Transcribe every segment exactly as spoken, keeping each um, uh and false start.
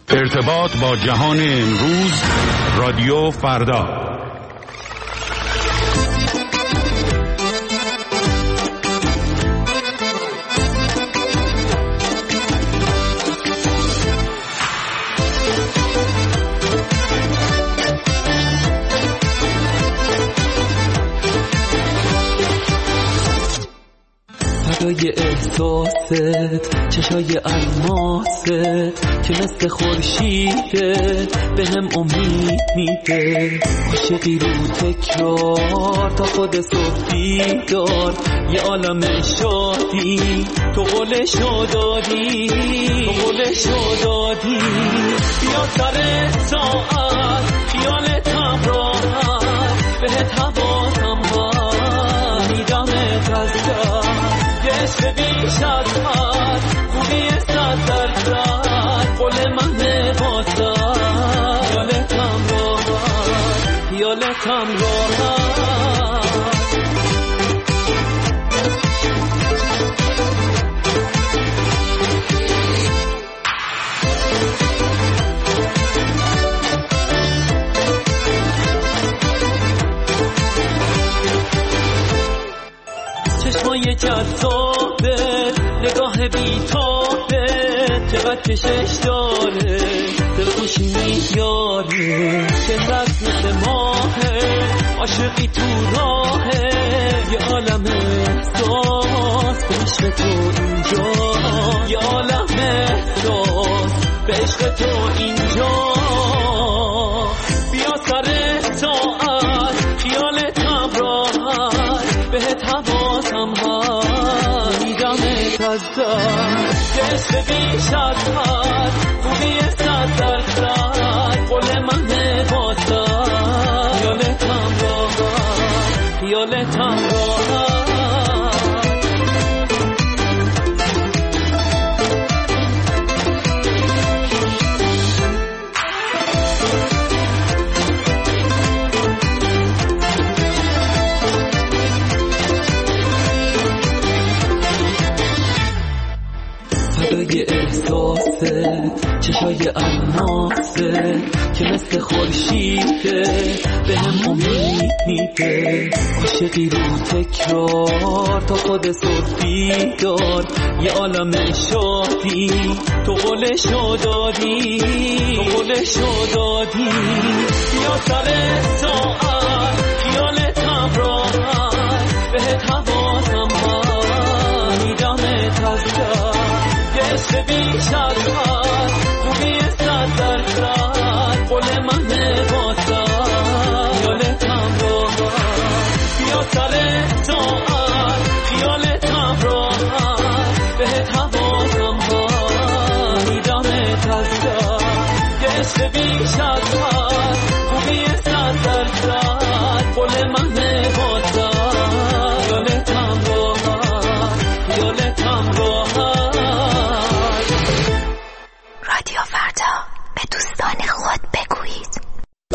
ارتباط با جهان امروز، رادیو فردا. فدای احساست، چشای الماست که مثل خورشیده به هم امید میده. عاشقی رو تکرار تا خود صبح دار، یه عالم شادی تو قولشو دادی، تو قولشو دادی. بیا سر ساعت خیالتم راحت، بهت حواسم هست میدمت از دست. عشق بیش از حد، خوبی صد درصد، قول من واسه خیالتم راحت، خیالتم راحت. چشمای جذابه، نگاه بیتابه، چقدر کشش داره، دلخوشی میاره که دست مثل ماهه. عاشقی تو راهه، یه عالم احساس به عشق تو اینجا، یه عالم احساس به عشق تو اینجا. بیا سر ساعت خیالتم راحت، بهت حواسم هست میدمت از دست. عشق بیش از حد، خوبی صد درصد، قول من واسه خیالتم راحت، خیالتم راحت. فدای احساسه، چشای الماسه که مثل خورشیده به هم امید میده. عاشقی رو تکرار تا خود صبح دار، یه عالم شادی تو قولشو دادی، تو قولشو دادی. بیا سر ساعت خیالتم راحت، بهت حواسم هست میدمت از دست. عشق بیش از حد، خوبی صد درصد، قول من واسه خیالتم راحت. بیا سر ساعت خیالتم راحت، بهت حواسم هست میدمت از دست. عشق بیش از حد، خوبی صد درصد، قول من واسه خیالتم راحت، خیالتم راحت. رادیو فردا، به دوستان خود بگویید.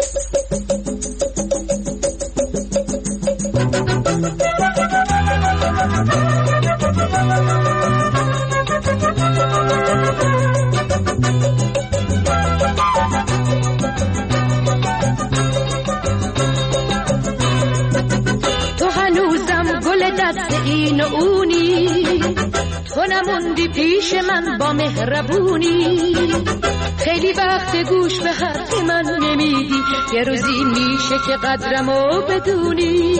تو هنوزم گل دست این و اونی، تو نموندی پیش من با مهربونی. خیلی وقت گوش به حرف من نمیدی، یه روزی میشه که قدرمو بدونی.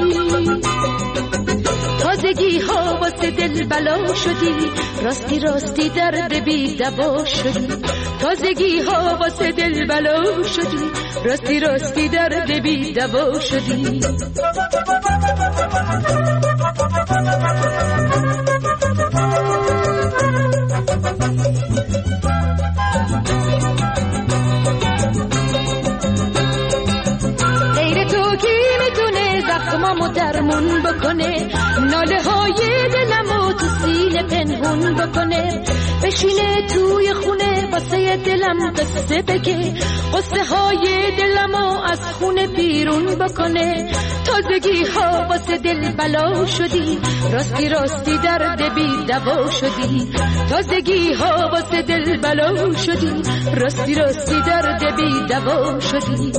تازگی ها واسه دل بلا شدی، راستی راستی درد بی دوا شدی. تازگی ها واسه دل بلا شدی، راستی راستی درد بی دوا شدی. غیر تو کی میتونه زخمامو درمون بکنه، ناله های دلمو تو سینه پنهون بکنه. بشینه توی خونه واسه دلم دلم قصه بگه، قصه های دلمو از خونه بیرون بکنه. تازگی ها واسه دل بلا شدی، راستی راستی درد بی دوا شدی. تازگی ها واسه دل بلا شدی، راستی راستی درد بی دوا شدی.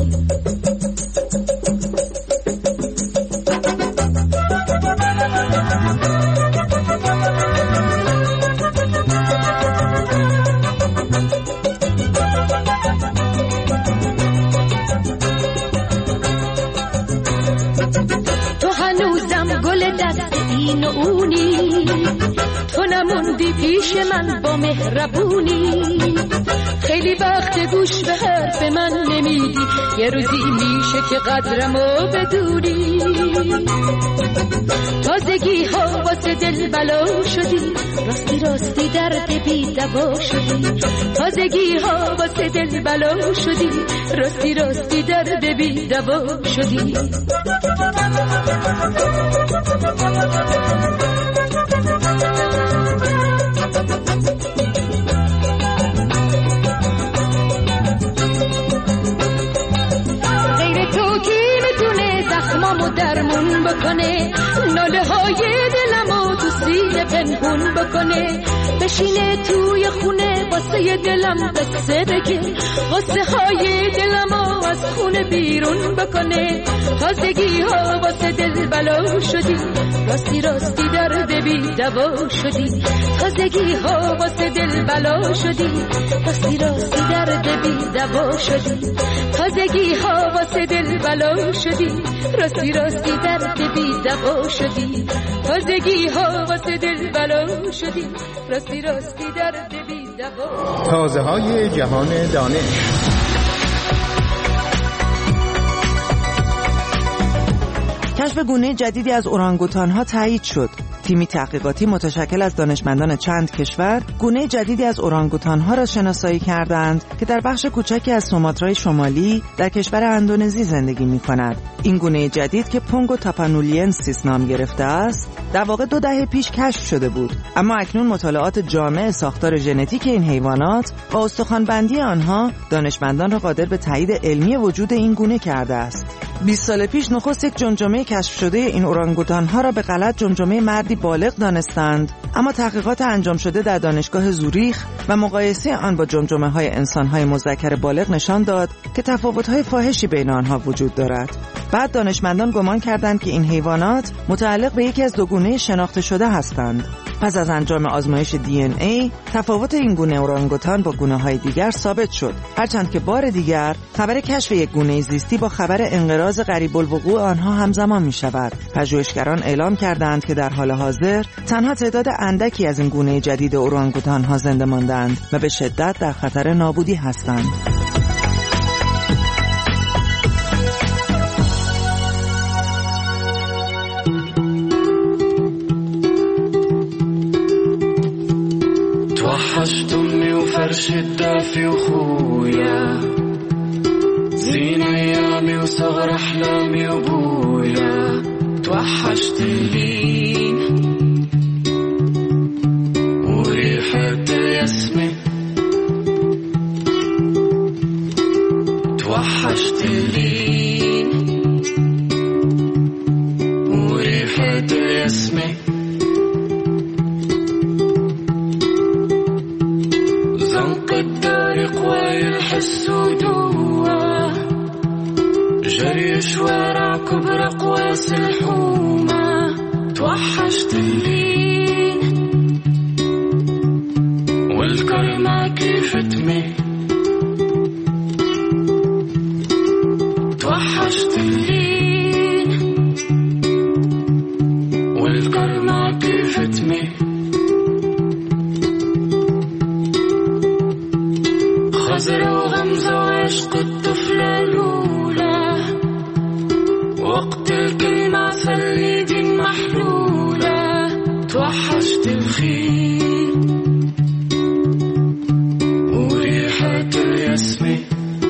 این و اونی، تو نموندی پیش من با مهربونی. خیلی وقت گوش به حرف من نمیدی، یه روزی میشه که قدرمو بدونی. تازگی ها واسه دل بلا شدی، راستی راستی درد بی دوا شدی. تازگی ها واسه دل بلا شدی، راستی راستی درد بی دوا شدی. غیر تو کی میتونه زخمامو درمون بکنه، ناله های دلمو تو سینه پنهون بکنه. بشینه توی خونه واسه دلم قصه بگه، قصه های دلمو از خونه بیرون بکنه. تازگی ها واسه دل بلا شدی، راستی راستی درد بی دوا شدی. تازگی ها واسه دل بلا شدی، راستی راستی درد بی دوا شدی. تازگی ها واسه دل بلا شدی، راستی راستی درد بی دوا شدی. تازگی ها واسه دل بلا شدی، راستی راستی درد بی دوا. تازه های جهان دانش. کشف گونه جدیدی از اورانگوتان‌ها تایید شد. تیمی تحقیقاتی متشکل از دانشمندان چند کشور گونه جدیدی از اورانگوتان‌ها را شناسایی کردند که در بخش کوچکی از سوماترای شمالی در کشور اندونزی زندگی می‌کند. این گونه جدید که پونگو تاپانولینسیس نام گرفته است، در واقع دو دهه پیش کشف شده بود، اما اکنون مطالعات جامع ساختار ژنتیک این حیوانات و استخوان‌بندی آنها دانشمندان را قادر به تایید علمی وجود این گونه کرده است. بیست سال پیش نخست یک جمجمه کشف شده این اورانگوتان‌ها را به غلط جمجمه مردی بالغ دانستند، اما تحقیقات انجام شده در دانشگاه زوریخ و مقایسه آن با جمجمه‌های انسان‌های مذکر بالغ نشان داد که تفاوت‌های فاحشی بین آنها وجود دارد. بعد دانشمندان گمان کردند که این حیوانات متعلق به یکی از دو گونه شناخته شده هستند. پس از انجام آزمایش دی ان ای تفاوت این گونه اورانگوتان با گونه‌های دیگر ثابت شد، هرچند که بار دیگر خبر کشف یک گونه زیستی با خبر انقراض قریب الوقوع آنها همزمان می‌شود. پژوهشگران اعلام کردند که در حال حاضر تنها تعداد اندکی از این گونه جدید اورانگوتان‌ها زنده ماندند و به شدت در خطر نابودی هستند. توحشت امي وفرش الدافي وخويا، زين ايامي وصغر احلامي وابويا. توحشت اللين وريحة ياسمي، توحشت اللين وريحة ياسمي. حسوا جوا جري شوارع كبرى قواس الحومة. توحشت اللين والكلمة كيف تمي. توحشت اللين والكلمة كيف تمي. خزر وغمزة وعشق الطفلة الأولى، وقت الكلمة فاليد محلولة. توحشت الخيل وريحة الياسمين.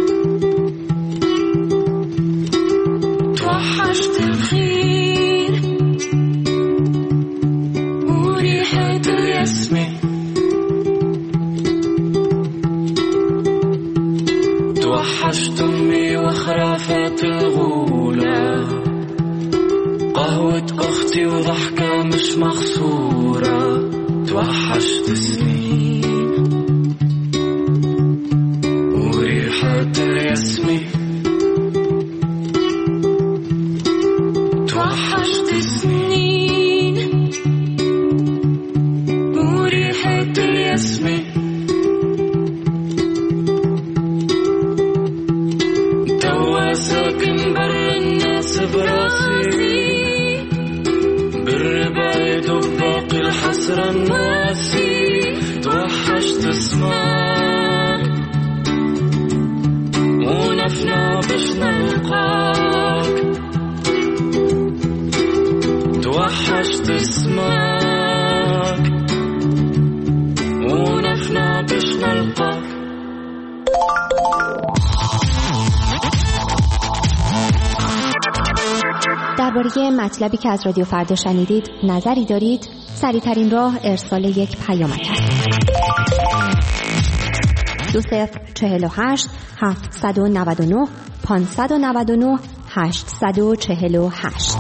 توحشت الخيل وريحة الياسمين. توحشت أمي وخرافات الغولة، قهوة أختي وضحكة مش مخصورة. توحشت سنين وريحة الياسمين. توحشت سنين وريحة الياسمين. توا ساكن بر الناس براسي، بالربايد وباقي الحسرة الناسي. توحشت اسمك ونفنا باش نلقاك. توحشت اسمك ونفنا باش نلقاك. درباره مطلبی که از رادیو فردا شنیدید نظری دارید؟ سریع‌ترین راه ارسال یک پیامک است. دو صفر چهل و هشت هفتصد و نود و نه پانصد و نود و نه هشتصد و چهل و هشت.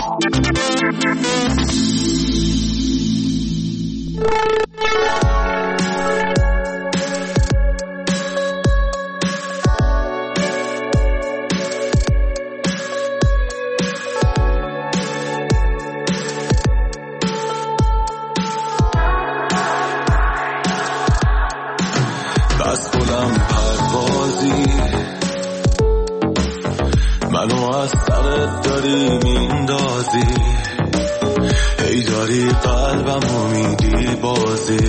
منو از سرت داری میندازی، ای داری قلبمو میدی بازی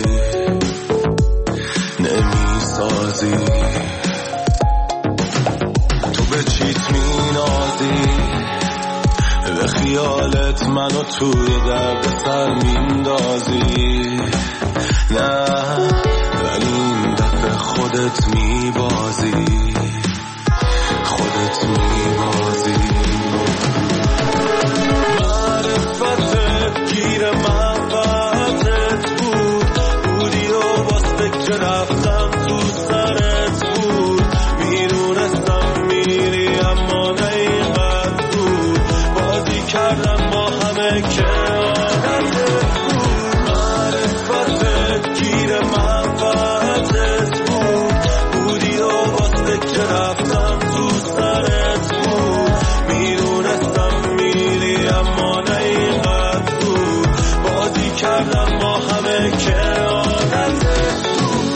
نمیسازی. تو به چیت مینازی، به خیالت منو توی درد سر میندازی. نه ولی این دفعه خودت میبازی، خودت میبازی. معرفتت گیر منفعتت بود، بودی و باز فکر رفتم تو سرت بود. میدونستم میری اما نه اینقدر بود، بازی کردم با همه که عادتت بود. معرفتت گیر منفعتت بود، بودی و باز فکر رفتم تو سرت بود. میدونستم میری اما نه اینقدر بود، بازی کردم با همه که عادتت بود.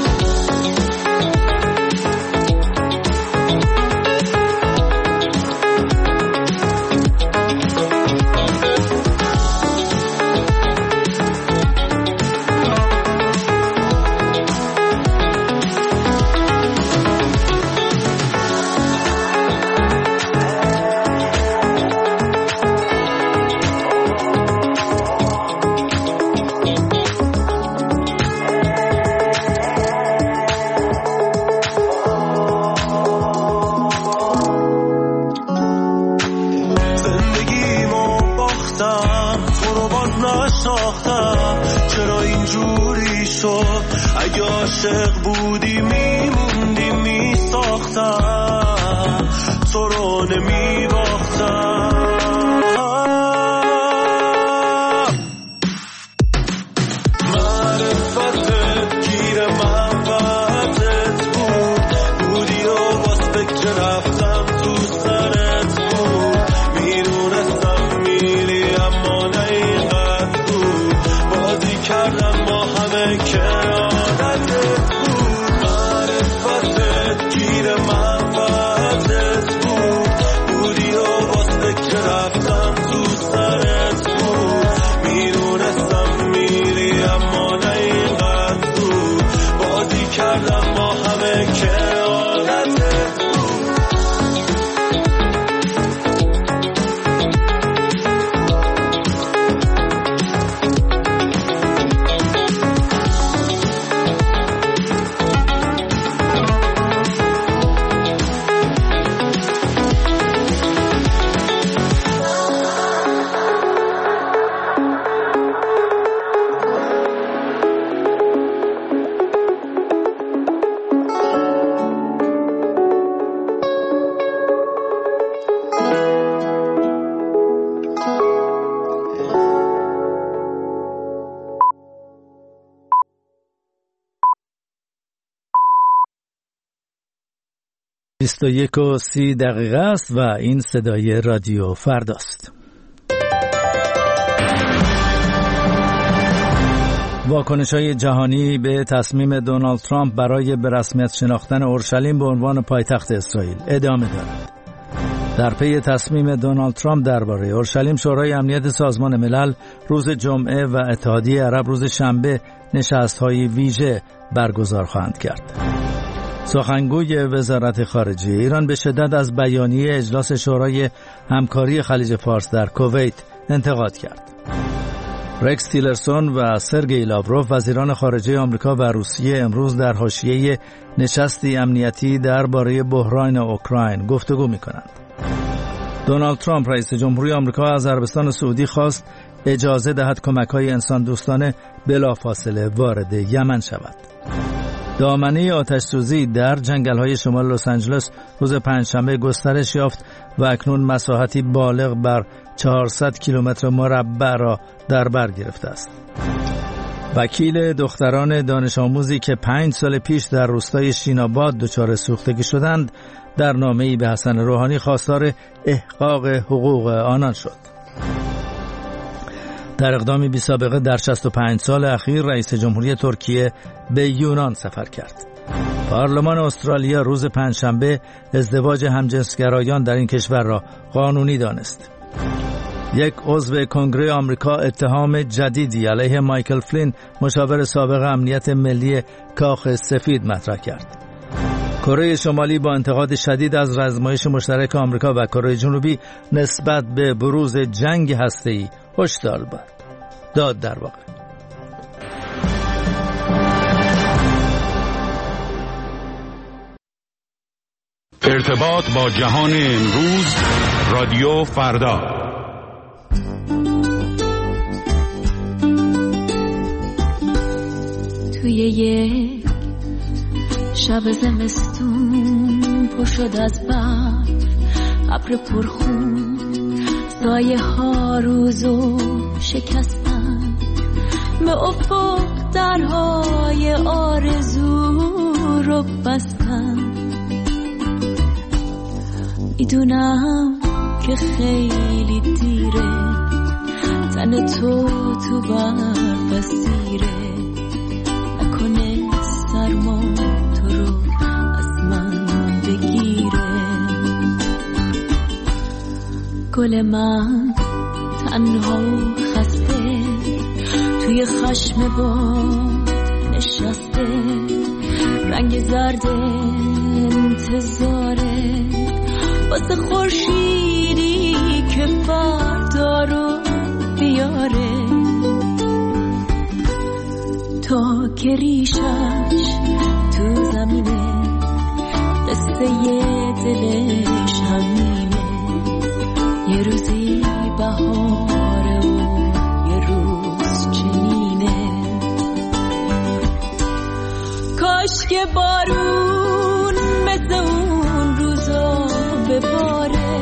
چرا اینجوری شد؟ اگه عاشق بودی میموندی میساختم، تو رو نمیباختم. معرفتت گیر منفعتت بود، بودی و باز فکر رفتم تو سرت بود. میدونستم میری اما نه اینقدر بود، بازی کردم با همه که عادتت بود. معرفتت گیر منفعتت بود، بودی و باز فکر رفتم تو سرت بود. میدونستم میری اما نه اینقدر بود، بازی کردم با همه که عادتت بود. بیست و یک و سی دقیقه است و این صدای رادیو فرداست. واکنش‌های جهانی به تصمیم دونالد ترامپ برای به رسمیت شناختن اورشلیم به عنوان پایتخت اسرائیل ادامه دارد. در پی تصمیم دونالد ترامپ درباره اورشلیم، شورای امنیت سازمان ملل روز جمعه و اتحادیه عرب روز شنبه نشست‌های ویژه برگزار خواهند کرد. سخنگوی وزارت خارجه ایران به شدت از بیانیه اجلاس شورای همکاری خلیج فارس در کویت انتقاد کرد. رکس تیلرسون و سرگئی لاوروف وزیران خارجه آمریکا و روسیه امروز در حاشیه نشستی امنیتی درباره بحران اوکراین گفتگو می‌کنند. دونالد ترامپ رئیس جمهوری آمریکا از عربستان سعودی خواست اجازه دهد کمک‌های انسان دوستانه بلافاصله وارد یمن شود. دامنه آتش‌سوزی در جنگل‌های شمال لس آنجلس روز پنجشنبه گسترش یافت و اکنون مساحتی بالغ بر چهارصد کیلومتر مربع را در بر گرفته است. وکیل دختران دانش آموزی که پنج سال پیش در روستای شیناباد دچار سوختگی شدند، در نامه‌ای به حسن روحانی خواستار احقاق حقوق آنان شد. در اقدامی بی سابقه در شصت و پنج سال اخیر رئیس جمهوری ترکیه به یونان سفر کرد. پارلمان استرالیا روز پنجشنبه ازدواج همجنسگرایان در این کشور را قانونی دانست. یک عضو کنگره آمریکا اتهام جدیدی علیه مایکل فلین، مشاور سابق امنیت ملی کاخ سفید مطرح کرد. کره شمالی با انتقاد شدید از آزمایش مشترک آمریکا و کره جنوبی نسبت به بروز جنگ هسته‌ای هشدار داد. در واقع ارتباط با جهان امروز، رادیو فردا. توی یک شب زمستون پر شد از برف، ابر پرخون، سایه ها روزو شکستن، به افق درهای آرزو رو بستن. میدونم که خیلی دیره، تن تو تو برف اسیره، نکنه سرما تو رو از من بگیره. گل من تنها و خسته توی خشم باد نشسته، رنگ زرد انتظاره واسه خورشیدی که فردا رو بیاره. تا که ریشش تو زمینه، قصه دلش همینه، یه روزی بهاره و یه روز چنینه. کاش که بارون مثل اون روزا بباره،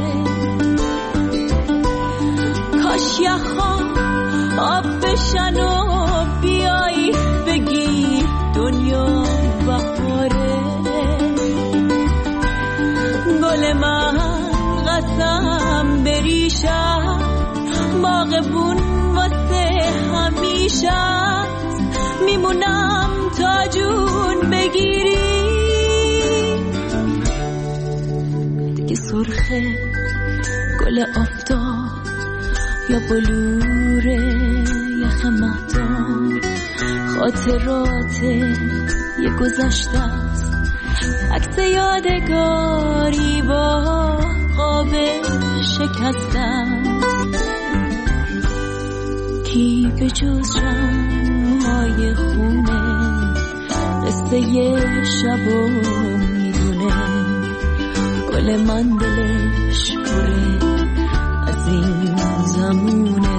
کاش یخام آب بشن و بیایی بگی دنیا بهاره. گل من قسم بریشم، باغبون واسه همیشه، میمونم تا جون بگیری. دیگه سرخه گل آفتاب یا بلور یخ مهتاب، خاطرات یه گذشته است، عکس یادگاری با قاب شکستم. کی به جز شمعای خونه قصه یه شبو میدونه. گل من دلش پره از این زمونه.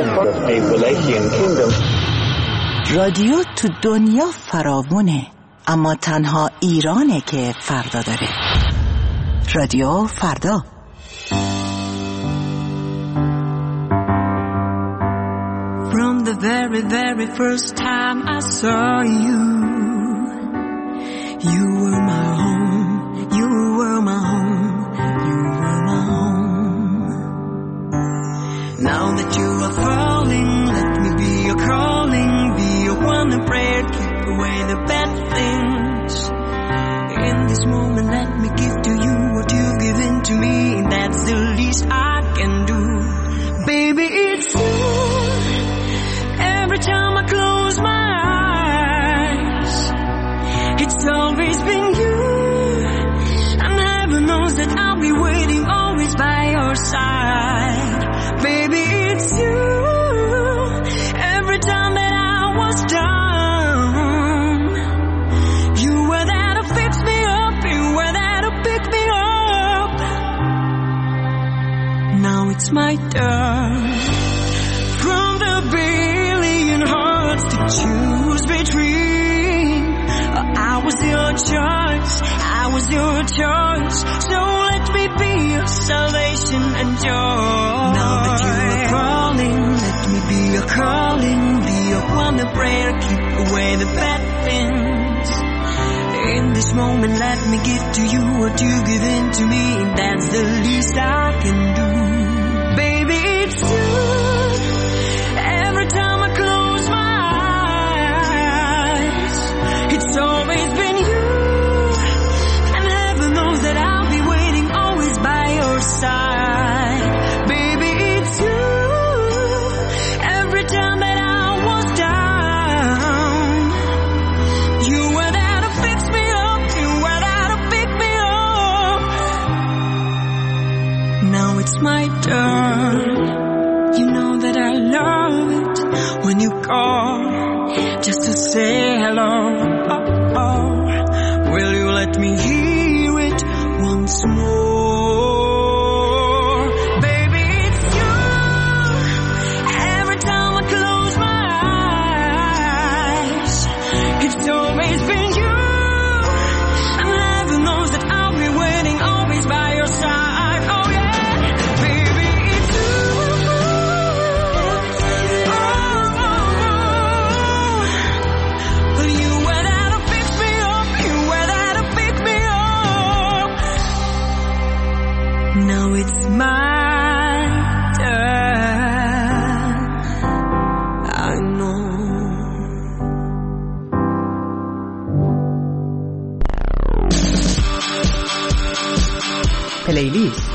رادیو تو دنیا فراوونه، اما تنها ایرانه که فردا داره. رادیو فردا. From the very, very first time I saw you, you were my home, you were my home, you were my home. Now that you are falling, let me be your calling, be your one prayer, keep away the bad things. In this moment, let me give to you what you've given to me, that's the least I can do. Baby, it's you. Every time I close my eyes, it's always been you. And heaven knows that I'll be waiting always by your side. Baby, it's you. Every time that I was down, you were there to fix me up, you were there to pick me up. Now it's my turn. From the billion hearts to choose between, I was your choice, I was your choice. So let me be your salvation and joy. Now that you are crawling, let me be your calling, be your one prayer, keep away the bad things. In this moment, let me give to you what you've given to me, that's the least I can do. Baby, it's you. Every time I close my eyes, it's always been you. And heaven knows that I'll be waiting always by your side. Baby, it's you. Every time that I was down, you were there to fix me up, you were there to pick me up. Now it's my turn. You know that I love it when you call just to say hello. Oh, oh. Will you let me hear it once more? Baby, it's you. Every time I close my eyes, it's always been you. And heaven knows that I'll be waiting always by your side. Oh yeah, baby, it's you. Now it's my turn. I know. پلیلیست.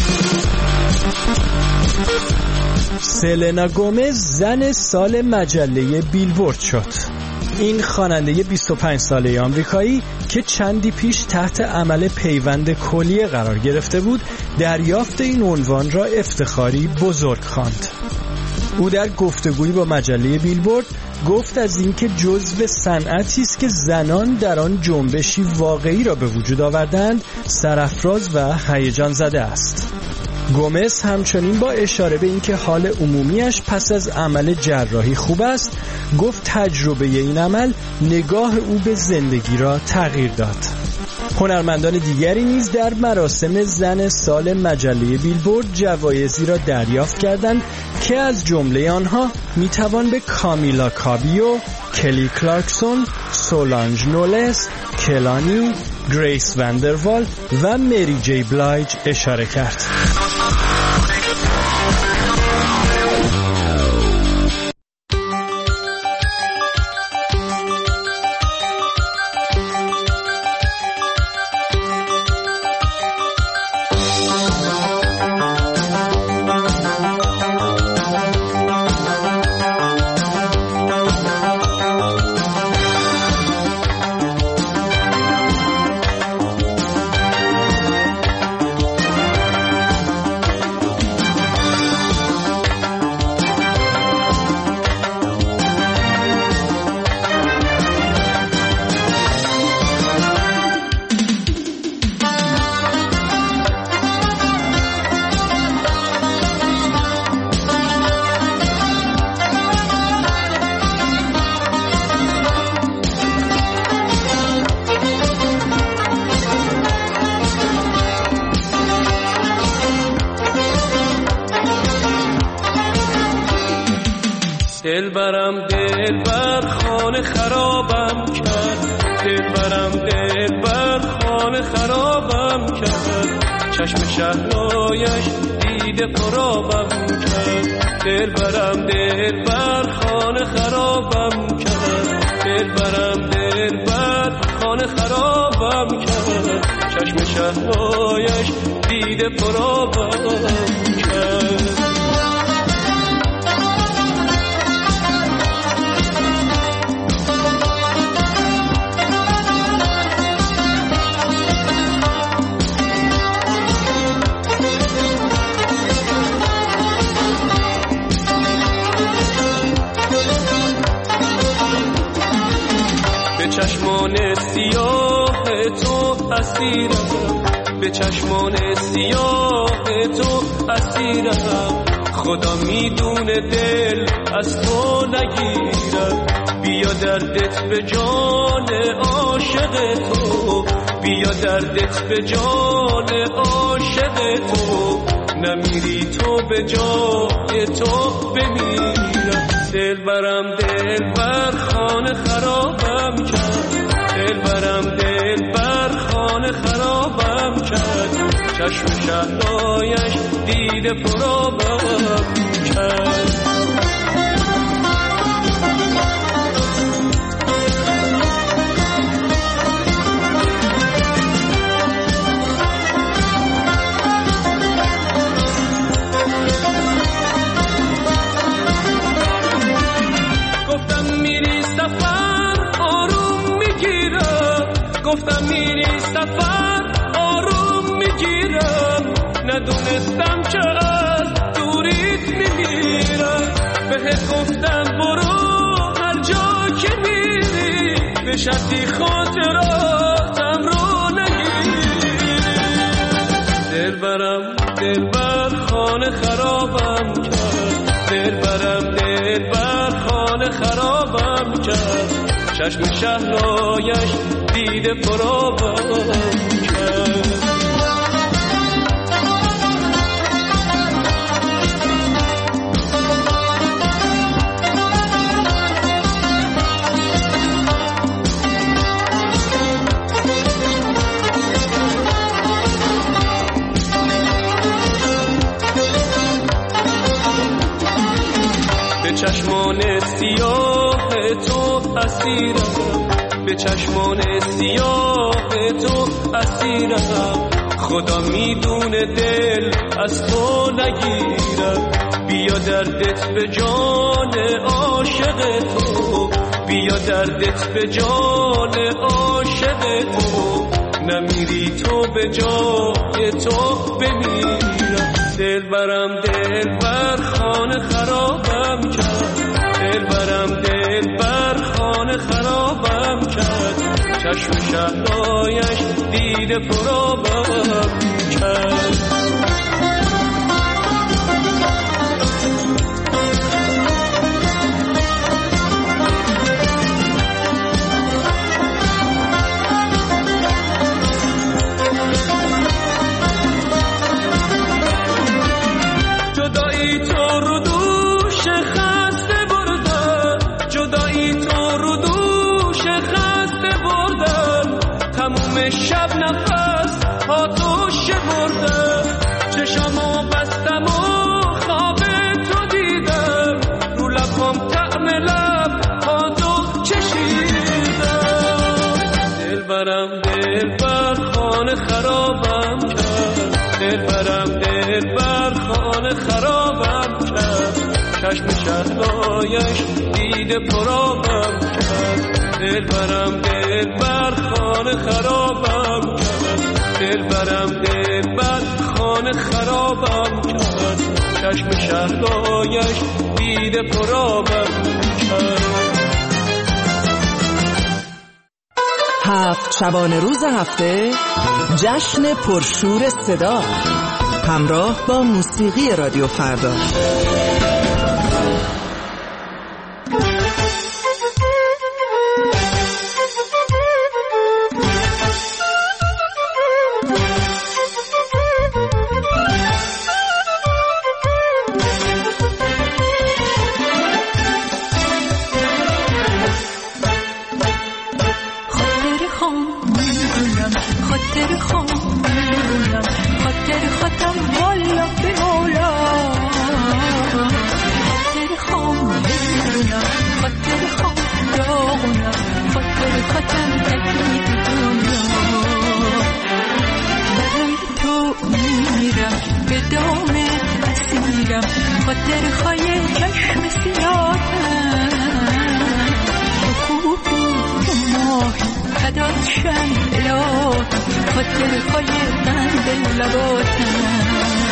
سلنا گومز زن سال مجله بیلبورد شد. این خواننده بیست و پنج ساله آمریکایی که چندی پیش تحت عمل پیوند کلیه قرار گرفته بود، دریافت این عنوان را افتخاری بزرگ خواند. او در گفتگویی با مجله بیلبورد گفت از اینکه جزو صنعتی است که زنان در آن جنبشی واقعی را به وجود آوردند سرافراز و هیجان زده است. گومز همچنین با اشاره به اینکه حال عمومیش پس از عمل جراحی خوب است، گفت تجربه این عمل نگاه او به زندگی را تغییر داد. هنرمندان دیگری نیز در مراسم زن سال مجله بیلبورد جوایزی را دریافت کردند که از جمله آنها میتوان به کامیلا کابیو، کلی کلارکسون، سولانژ نولس، کلانی، گریس وندروال و مری جی بلایج اشاره کرد. دلبرم دلبر خانه خرابم کرد، دلبرم دلبر خانه خرابم کرد، چشم شهلایش دیده پرابم کرد، دلبرم دلبر خانه خرابم کرد، دلبرم دلبر خانه خرابم کرد، چشم شهلایش دیده پرابم کرد. به چشمان سیاه تو اسیرم، به چشمان سیاه تو اسیرم، خدا میدونه دل از تو نگیرم، بیا دردت به جان عاشق تو، بیا دردت به جان عاشق تو، نمیری تو به جای تو بمیرم، دلبرم دلبر خانه خرابم کرد، دلبرم دلبر خانه خرابم کرد، چشم شهلایش دیده پرابم کرد. گفتم میری سفر آروم میگیرم، ندونستم چه از دوریت میمیرم، بهت گفتم برو هر جا که میری، به شرطی خاطراتم رو نگیری، دلبرم دلبر خانه خرابم کرد، دلبرم دلبر خانه خرابم کرد، چشم شهلایش دیده پرابم کرد. به چشمان سیاه تو اسیرم، به چشمان سیاه تو اسیرم، خدا میدونه دل از تو نگیرم، بیا دردت به جان عاشق تو، بیا دردت به جان عاشق تو، نمیری تو به جای تو بمیرم، دلبرم دلبر خانه خرابم کرد، دلبرم دلبر خانه خرابم کرد، چشم شهلایش دیده پرابم کرد. جدایی تو رو دوش خسته بردن، جدایی تو رو دوش خسته بردن، تموم شب نفس ها تو شمردن، چشمو بستم و خواب تو دیدم، رو لبم طعم لب ها تو چشیدم، دلبرم دلبر خانه خرابم کرد، دلبرم دلبر خانه خرابم کرد، چشم شهلایش دیده پرابم کرد، دلبرم دلبر خانه خرابم کرد، دلبرم دلبر خانه خرابم کرد، چشم شهلایش دیده پرابم کرد. هفت شبانه روز هفته جشن پرشور صدا همراه با موسیقی رادیو فردا. خاطر خواهی چشم سیاهم خوبی تو ماهی فدات شم الهی خاطر خواهی قند لباتم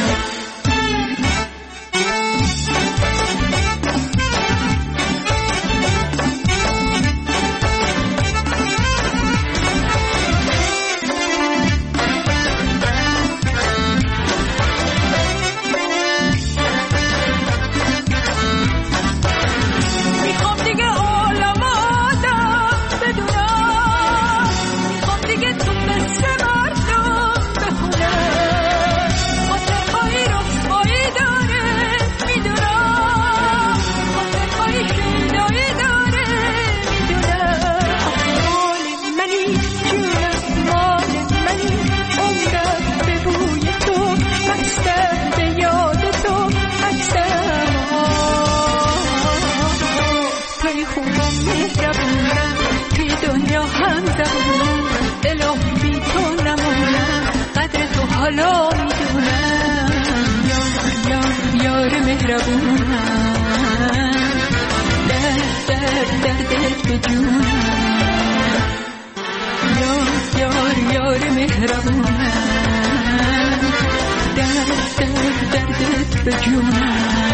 حالا میدونم یار یار یار مهربونم درد درد دردت به جونم یار یار یار مهربونم درد درد دردت به جونم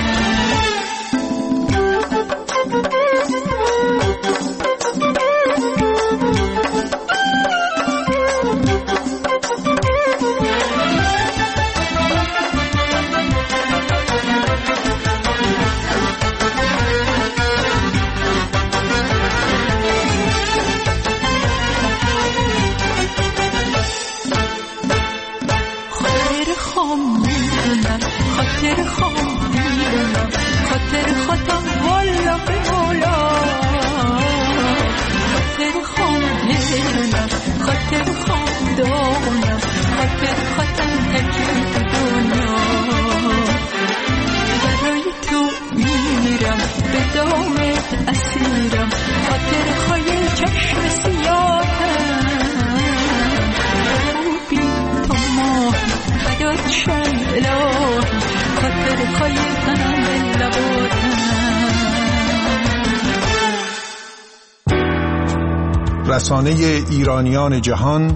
رسانه ایرانیان جهان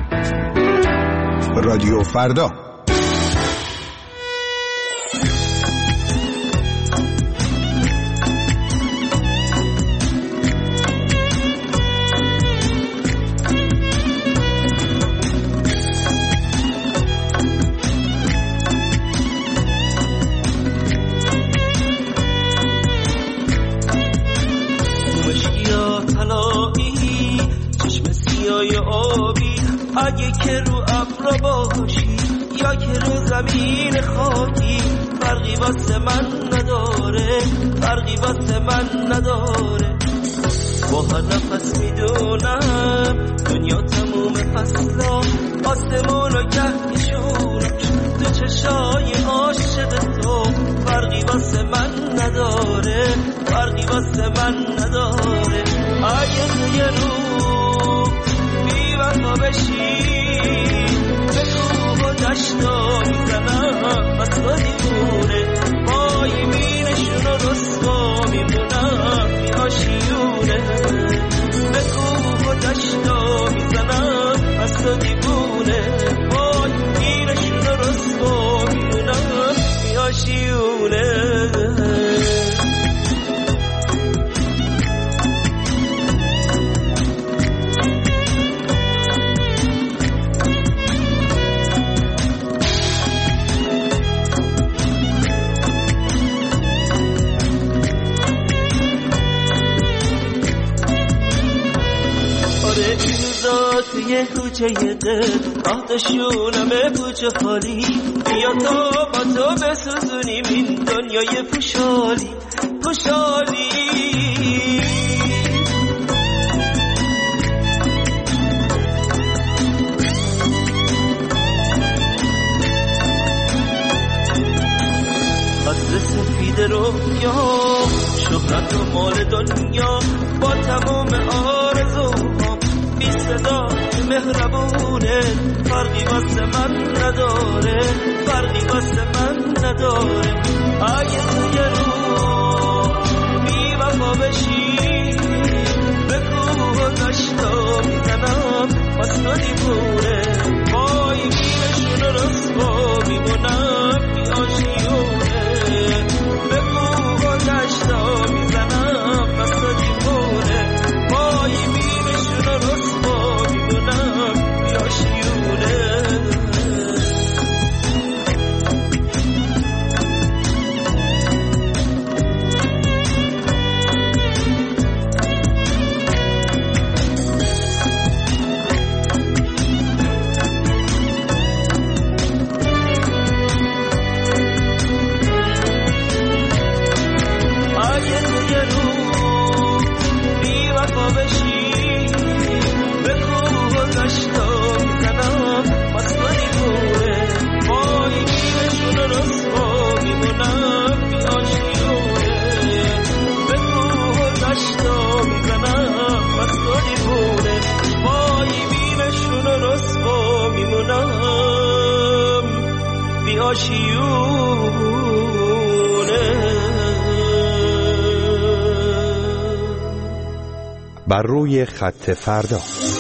رادیو فردا. اگه که رو ابر باشی یا که رو زمین خاکی فرقی واسه من نداره فرقی واسه من نداره با هر نفس میدونم دنیا تموم فصلا آسمون و گهشونش تو چشای عاشق تو فرقی واسه من نداره فرقی واسه من نداره اگه توی رو بی وفا بشی به کوه و دشتا میزنم بس تو دیوونه پای مینشون و رسوا میمونم میاشیونه به کوه و دشتا میزنم بس تو دیوونه پای مینشون و رسوا میمونم میاشیونه توی کوچه دل آتشونمه پوچه خالی بیا تا با تو بسوزونیم این دنیای پوشالی پوشالی قدر سفید رویا شهرت و مال دنیا با تمام آرزوها بی صدا مهربونه، فرقی واسه من نداره، فرقی واسه من نداره. اگه تو یه روز بی وفا بشی بگو گذشتا میزنم واسه تو دیوونه، وای میرشون و رسوا میمونم بی آشیونه، بگو گذشتا میزنم واسه تو دیوونه، وای میرشون و رسوا میمونم بی آشیونه. بر روی خط فردا.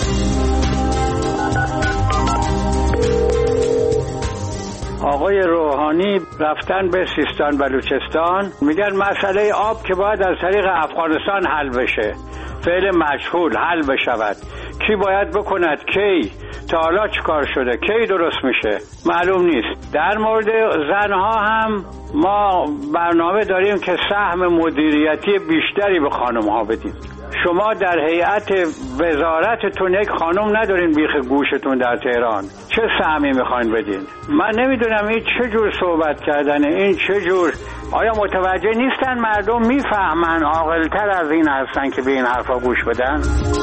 آقای روحانی رفتن به سیستان بلوچستان، میگن مسئله آب که باید از طریق افغانستان حل بشه، فعل مجهول حل بشود، کی باید بکند، کی، تا حالا چیکار شده، کی درست میشه معلوم نیست. در مورد زنها هم ما برنامه داریم که سهم مدیریتی بیشتری به خانم ها بدیم. شما در هیئت وزارتتون یک خانم ندارین بیخ گوشتون در تهران، چه سهمی میخواین بدین؟ من نمیدونم این چه جور صحبت کردنه، این چه جور، آیا متوجه نیستن مردم؟ میفهمن عاقل‌تر از این هستن که به این حرفا گوش بدن؟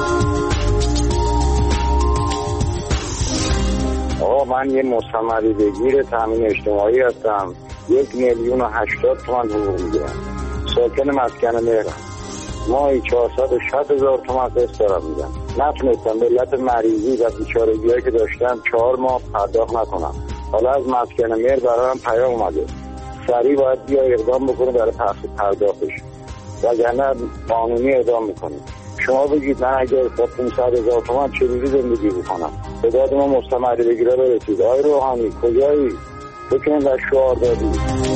آقا من یه مستمری بگیر تامین اجتماعی هستم، یک میلیون و هشتاد تومن حقوق میگیرم، ساکن مسکن مهرم، ماهی چهارصد و شصت هزار تومن قسط دارم میدم. نتونستم به علت مریضی و بیچارگی‌هایی که داشتم چهار ماه پرداخت نکنم. حالا از مسکن مهر برایم پیام اومده سریع باید بیا اقدام بکنه برای پرداختش، وگرنه قانونی اعدام میکنیم. شما بگید من اگر با پانصد هزار تومن چجوری زندگی بکنم؟ به داد ما مستمری بگیره برسید. آقای روحانی کجایی؟ بکنید در شعار دادی.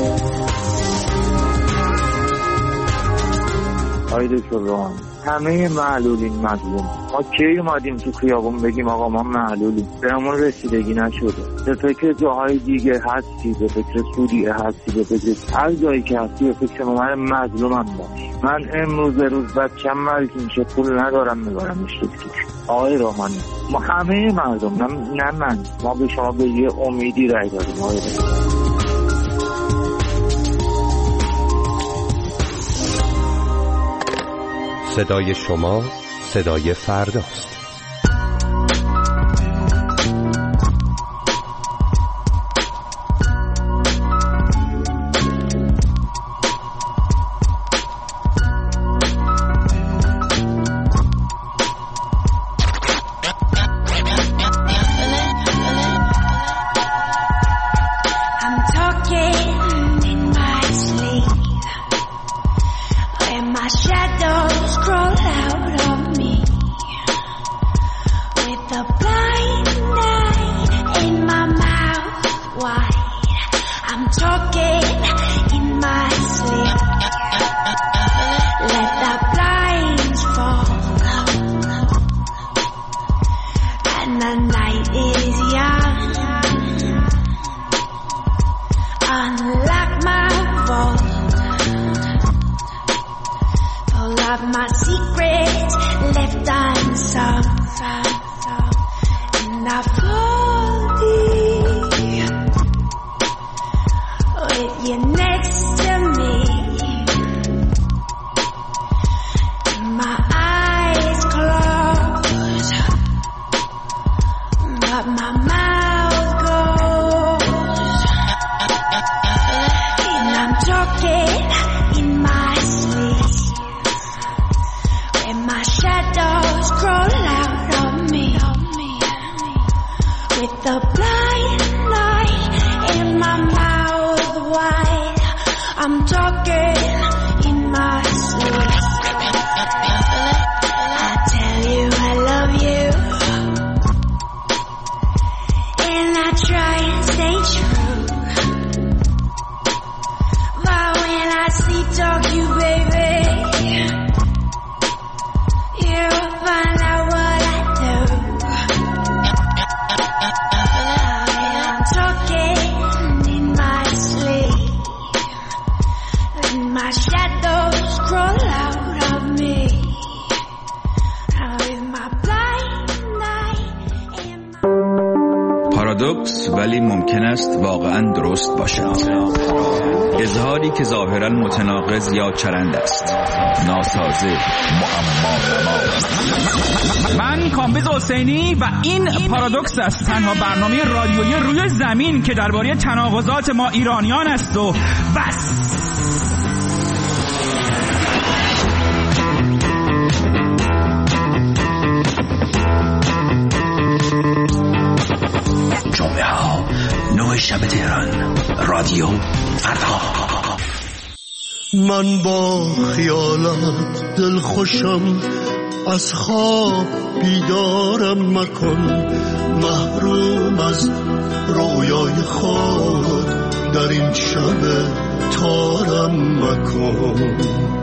آقای دکتر روحانی همه معلولین مظلوم. ما کی اومدیم تو خیابون بگیم آقا ما معلولیم؟ بهمون رسیدگی نشده. به فکر جاهای دیگه هستی، به فکر سوریه هستی، به فکر هر جایی که هستی، به فکر من مظلومم باش. من امروز روز بچم مریض میشه، پول ندارم میبرم اشتکی. آقای روحانی ما همه مردم، نه من، ما به شما به یه امیدی رای دادیم. آقای روحانی صدای شما صدای فرداست. پارادوکس، ولی ممکن است واقعا درست باشد. اظهاری که ظاهرا متناقض یا چرند است، ناسازه، معما. من کامبیز حسینی و این پارادوکس است، تنها برنامه رادیویی روی زمین که درباره تناقضات ما ایرانیان است و بس. جمعه ها نوع شب تهران، رادیو فردا. من با خیالت دل خوشم، از خواب بیدارم مکن، محروم از رویای خود در این شب تارم مکن.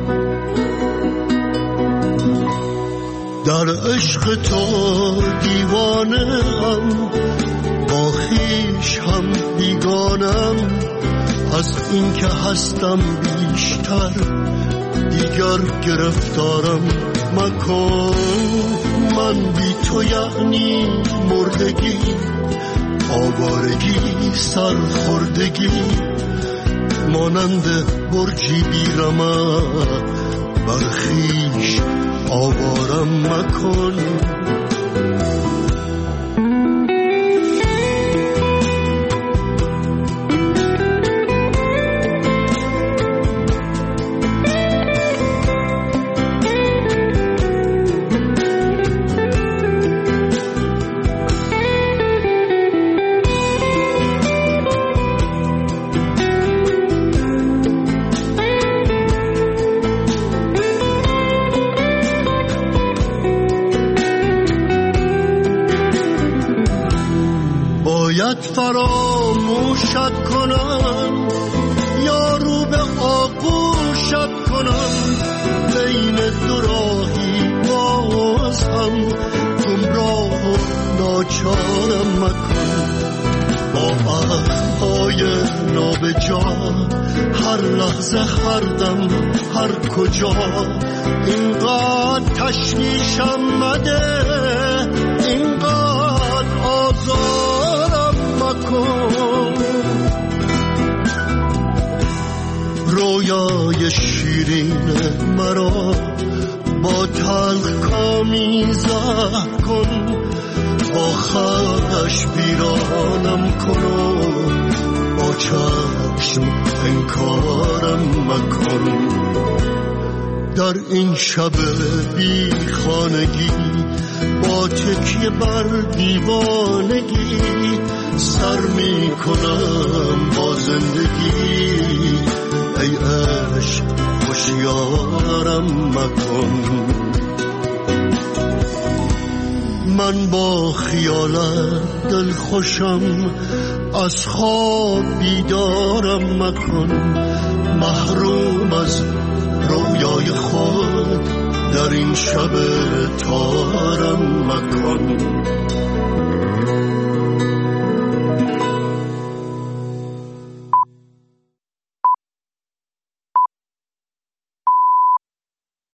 در عشق تو دیوانه‌ام، با خویش هم بیگانم، از این که هستم بیشتر دیگر گرفتارم مکن. من بی تو یعنی مردگی، آوارگی، سرخوردگی، مانند برجی بیرمق، بر خویش آوارم مکن. فراموشت کنم یا رو به آغوشت کنم، بین دو راهی باز هم گمراه و ناچارم مکن. با عهدهای نابجا هر لحظه، هر دم، هر کجا، اینقدر تشویشم مده، اینقدر آزارم مکن. رویای شیرین مرا با تلخ کامی زهر کن، با خش بیرانم کن و با چشم انکارم مکن. در این شب بی خانگی با تکیه بر دیوانگی سر می کنم با زندگی. ای عشق هوشیارم مکن. من با خیالت دل خوشم، از خواب بیدارم مکن، محروم از رویای خود در این شب تارم مکن.